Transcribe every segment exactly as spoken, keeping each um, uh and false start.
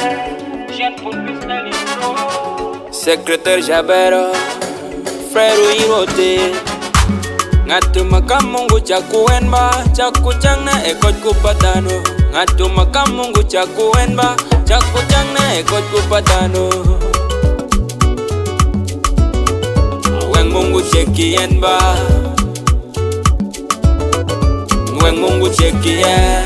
Secrétaire Jabero, frère Irote. Ngatu makamungu chakuenba, chakuchangna ekot kupatano. Ngatu makamungu chakuenba, chakuchangna ekot kupatano. Weng mungu chekienba, weng mungu chekien.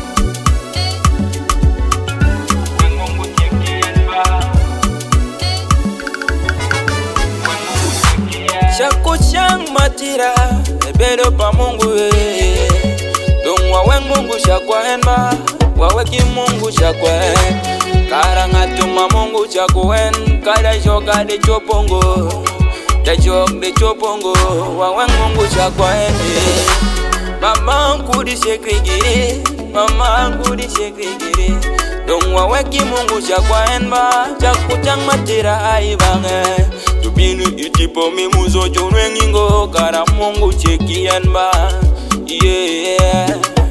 Shakuchang matira, ebedo pa mungu eh. Dongwa weng mungu shakwaenba, waweki mungu shakwen. Karangatuma mungu chakwen, kada joka de chopongo, de jok de chopongo, waweng mungu shakwen eh. Mama kudi shekrigiri, mama kudi shekrigiri. Dongwa weki mungu shakwaenba, shakuchang matira aibange. Tubinu itipo mi muzo jonwe ngingo kara mungu chekienba, yeah.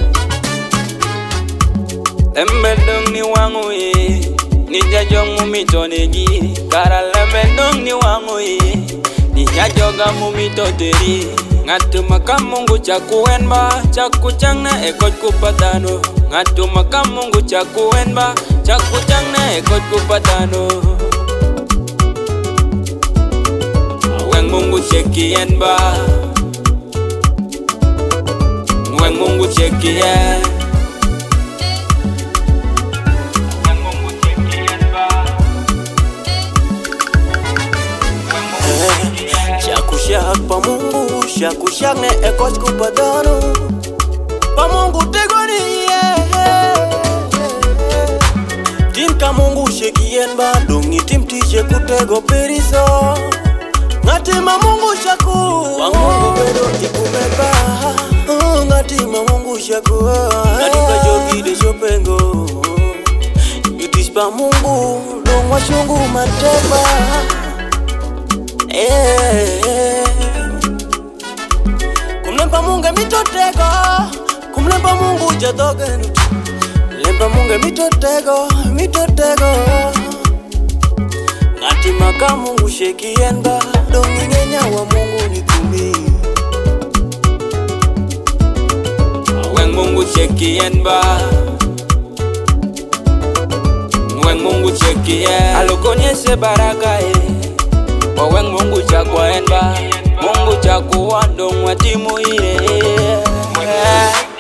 Lembedong ni wangu ye, ni jajong mumito negi. Kara lembedong ni wangu ye, ni jajoga mumito teri. Ngatu makamungu chakuenba, chakuchangna ekot kupatano. Ngatu makamungu chakuenba, chakuchangna ekot kupatano. Weng mungu chekienba, weng mungu chekien. Shakushak pa mungu, shakushak ne ekos kupatano. Pa mungu tegoni yeah. Tim ka mungu shekienba, dongi tim tije kutego periso. Ngatima mungu shaku, wangu bedo tikumeba. uh, Ngatima mungu shaku, ngatika jogi de shopengo. Yutispa mungu, dongwa shungu mateba. Eh, kumlempa mungu mitotego, kumlempa mungu jatogenu. Lempa mungu mitotego, mitotego. Ngatima ka mungu shekienba, dongi ngenya wa mungu ni kumi. Weng mungu chekienba, weng mungu chekien. Alokonyeshe baraka eh. Weng mungu chakwaenba, mungu chakuwa dongwa timu ire.